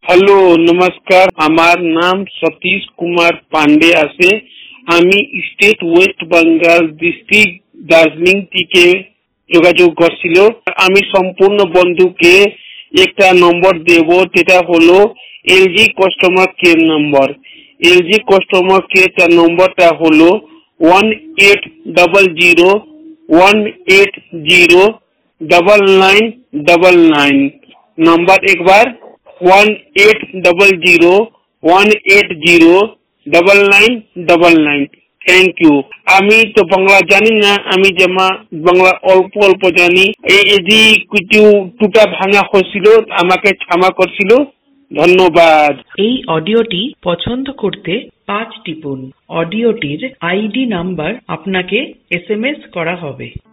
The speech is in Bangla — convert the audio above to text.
হ্যালো, নমস্কার। আমার নাম সতীশ কুমার পান্ডে আছে। আমি স্টেট ওয়েস্ট বেঙ্গল ডিস্ট্রিক্ট দার্জিলিং থেকে যোগাযোগ করছিল। আমি সম্পূর্ণ বন্ধুকে একটা নম্বর দেব, যেটা হলো LG customer care number. LG customer care নম্বরটা হলো 1800 180 9999। নাম্বার একবার 1800 180 9999। Thank you. আমি তো বাংলা জানি না, আমি যেমন বাংলা অল্প অল্প জানি। এই কিছু টুটা ভাঙা হয়েছিল, আমাকে ক্ষমা করছিল। ধন্যবাদ। এই অডিওটি পছন্দ করতে 5 টিপুন। অডিওটির আইডি নাম্বার আপনাকে SMS করা হবে।